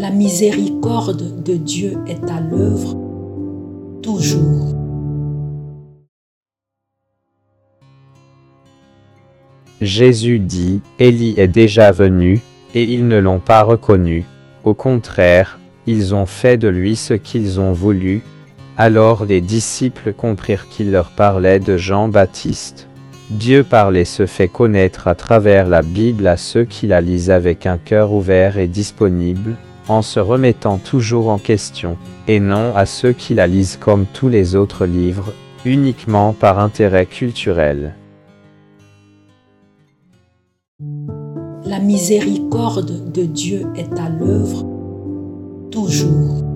La miséricorde de Dieu est à l'œuvre toujours. Jésus dit, Élie est déjà venu, et ils ne l'ont pas reconnu. Au contraire, ils ont fait de lui ce qu'ils ont voulu. Alors les disciples comprirent qu'il leur parlait de Jean-Baptiste. Dieu parle et se fait connaître à travers la Bible à ceux qui la lisent avec un cœur ouvert et disponible, en se remettant toujours en question, et non à ceux qui la lisent comme tous les autres livres, uniquement par intérêt culturel. La miséricorde de Dieu est à l'œuvre toujours.